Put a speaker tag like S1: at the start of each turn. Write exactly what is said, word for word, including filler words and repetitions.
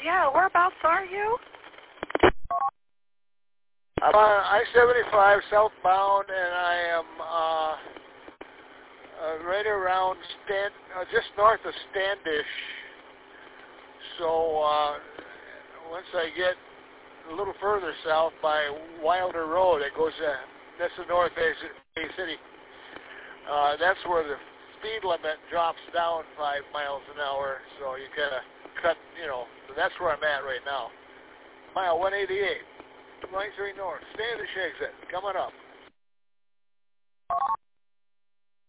S1: Yeah, whereabouts are you?
S2: I'm on I seventy-five southbound, and I am uh, uh, right around Stand, uh, just north of Standish. So uh, once I get a little further south by Wilder Road, it goes. Uh, that's the North Bay Bay City. Uh, that's where the speed limit drops down five miles an hour. So you kind of cut, you know. So that's where I'm at right now. Mile one eighty-eight, twenty-three north, Standish exit, coming up.